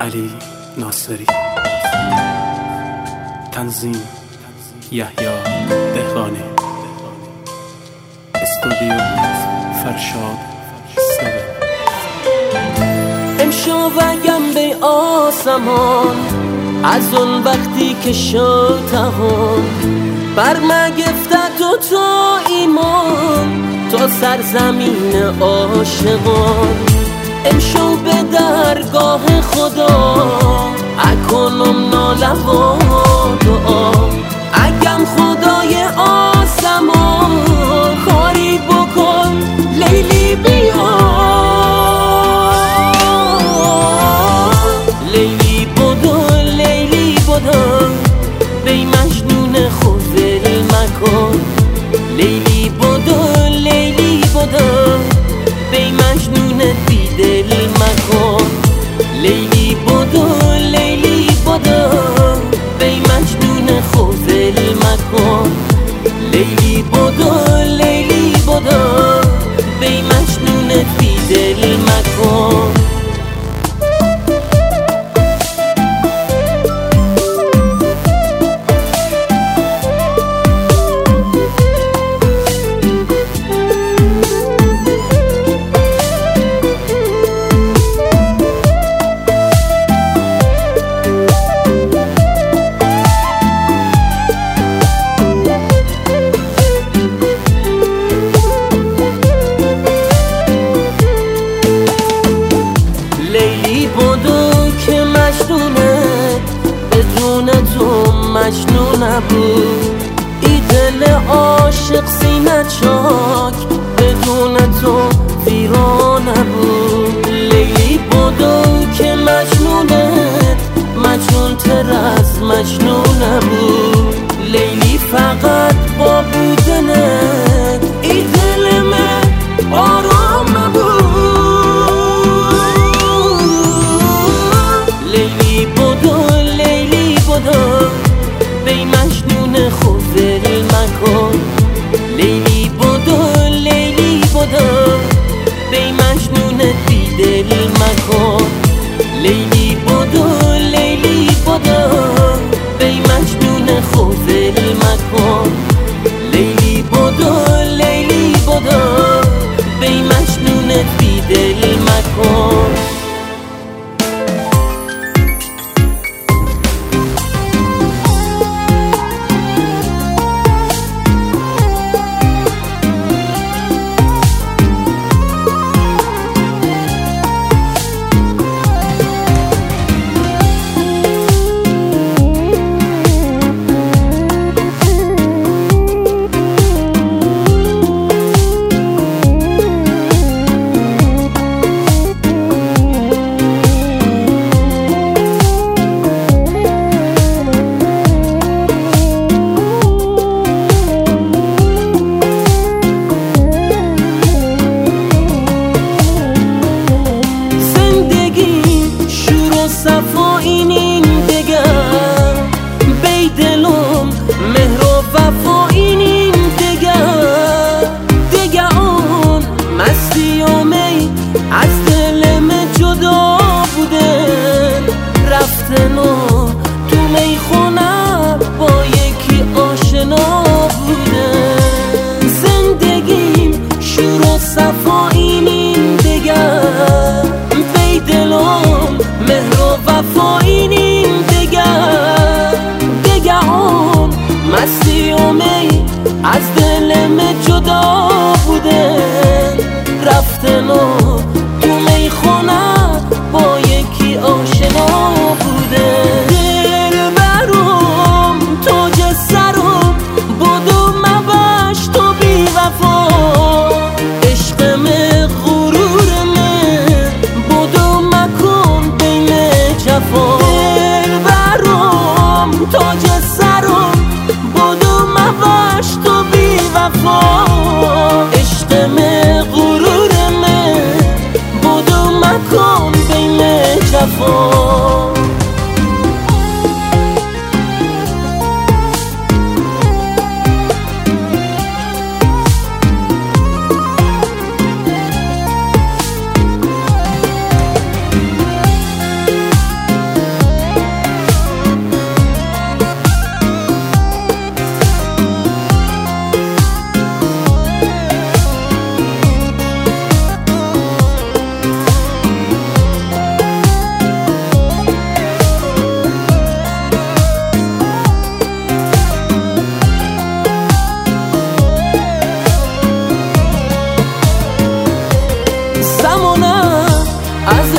علی ناصری. تنظیم یحیی دهقانی. استودیو فرشاد 7. امشب اگم به آسمان از اون وقتی که شد تهان برمگفتت و تو ایمان تا سرزمین عاشقان. امشب به درگاه خدا اکنم ناله و دعا اگم خدای آسمان کاری بکن لیلی بیا. لیلی بدو بی مجنون خود دل مکن. لیلی بدو بی مجنون بی دل مکن. لیلی بدو بی مجنون خود دل مکن. لیلی بدو بی مجنون بی دل مکن. بدون تو مجنون نبود ای دل عاشق سینه چاک بدون تو ویران نبود. لیلی بدو که مجنونت مجنون تر از مجنون نبود. لیلی فقط با بودنت ای دل من آرام نبود. لیلی بدو بی مجنون خود دل مکن. لیلی بدو بی مجنون بی دل مکن. لیلی بدو بی مجنون خود دل مکن. لیلی بدو بی مجنون بی دل مکن. صفا این دگر بی دلم مهر و وفا این دگر اون مستی و می از دلم جدا بوده رفتن و تو میخونه با یکی آشنا بوده. زندگیم شور و صفا این دگر بی دلم مهر و وفا این دگر اون مستی و می از دلم جدا بوده رفتن و تو میخونه با یکی آشنا بوده. دل برم تاج سرم بدو مباش تو بی وفا عشقم دل برم تاج سرم بدو مواش تو بی وفا عشق غرور من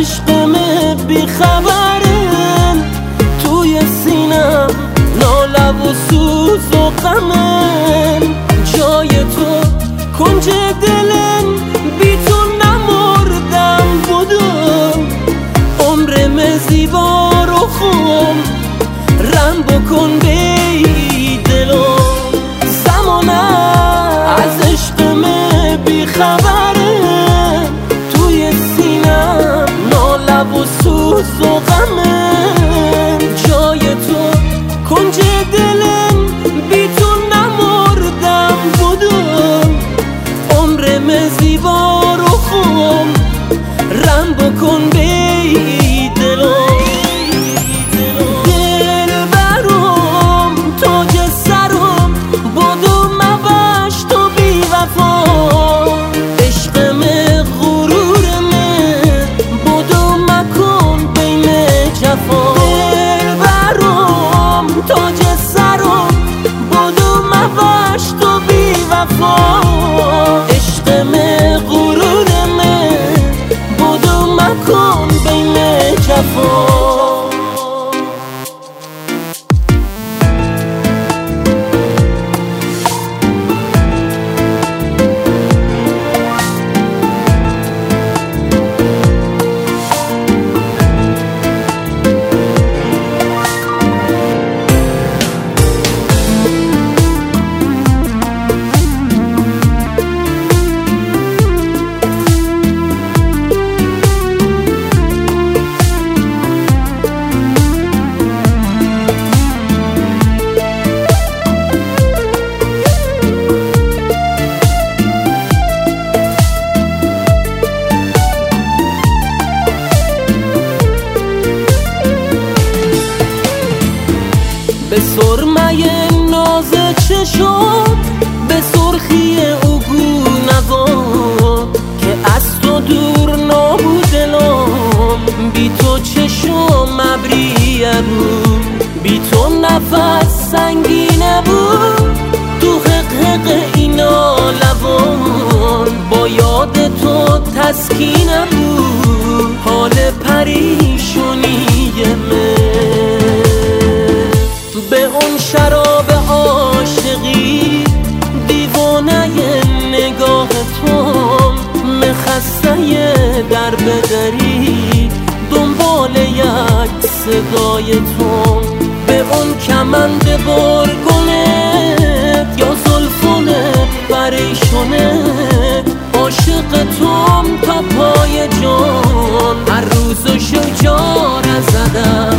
عشقمه بیخبرم، توی سینم ناله و سوز و غمم. جای تو کنج دلم، بی تو نمردم بودم. عمرم زیبا رو خون رم بکن بی دلم. زمانم از عشقمه بیخبرم، توی سینم ناله و سوز و غمم. جای تو کنج دلم، بی تو نمردم بودم. عمرم زیبا رو خون رم بکن بی دلم. تاج سرم بدو مباش تو بی وفا. عشقم غرورم بدو مکن بین جفا. به سرمه ناز چشم، به سرخی اوگو نواد که از تو دور نبود دلم. بی تو چشم ابریه بود، بی تو نفس سنگینه بود. تو حق اینا لبان با یاد تو تسکینه بود. حال پریشونی من به اون شراب عاشقی، دیوانه نگاه تو، مخسته در بدری دنبال یک صدای تو. به اون کمند برگنت یا زلفونت پریشونت، عاشق توم تا پای جان، هر روز شجار زدم.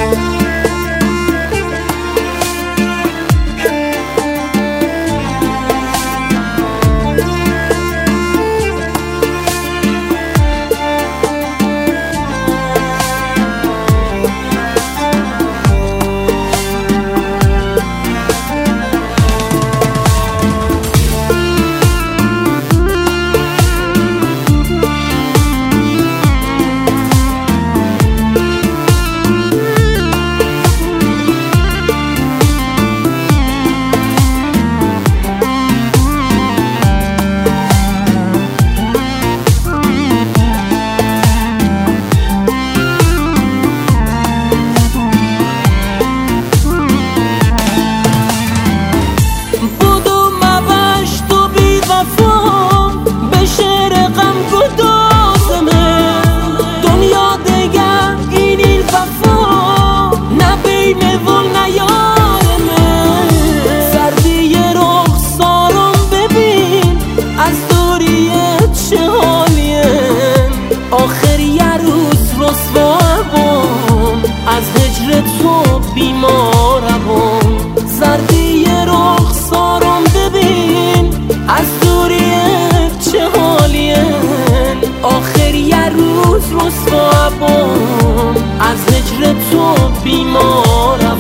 از هجر تو بیمارم، زردی رخسارم ببین، از دوریت چه حالیم. آخر یه روز رسوام، از هجر تو بیمارم.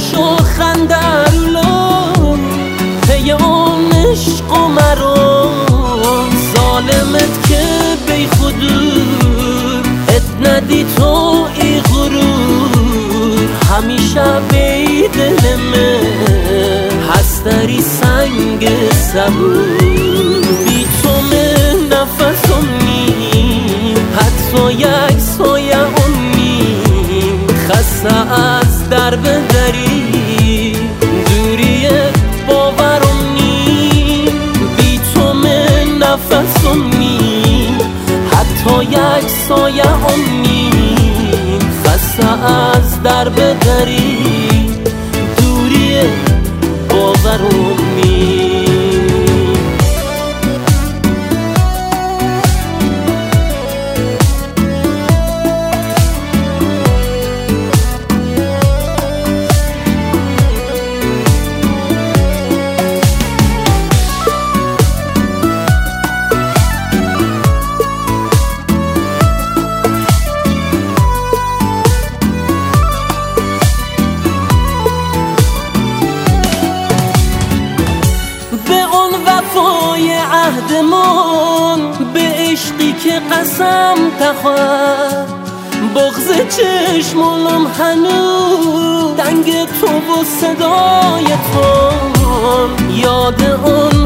نشو خندرلو پی اون عشق و مرام ظالمت که بی خودور ات ندی تو ای غرور همیشه بی دل من هستری سنگ صبور بی تو من نفسم نیم حتی یک سایه نیم خسته از در بدری دوری باورم نیم بی تو من نفسم نیم حتی یک سایه نیم خسته از در بدری دوری باورم نیم عهدمون به عشقی که قسم تخواد بغض چشمونم هنوز دنگ تو و صدای تو یاد اون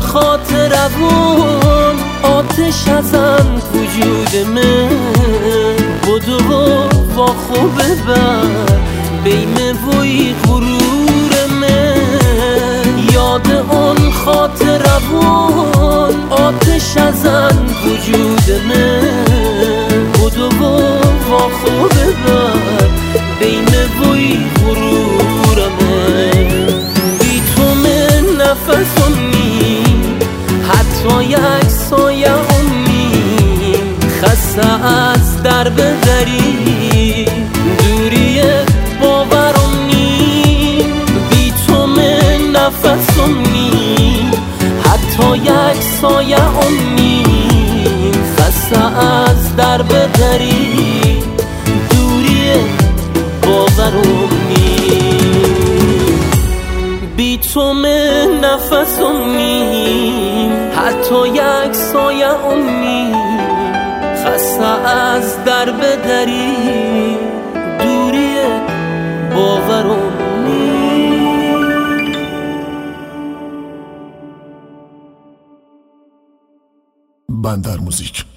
خاطرمون آتش ازم وجود من بدو و خوبه بر بیم وی غرور من یاد اون خاطرمون آتش ازن وجود من بدو و خوبه بر بین وی غرور من بی تو من نفسم نیم حتی یک سایه نیم خسته از در بدری دوری باورم نیم بی تو من نفسم نیم حتی یک سایه نیم خسته از در بدری دوری باورم نیم بی تو من نفسم نیم حتی یک سایه نیم خسته از در بدری دوری باورم نیم. بندر موزیک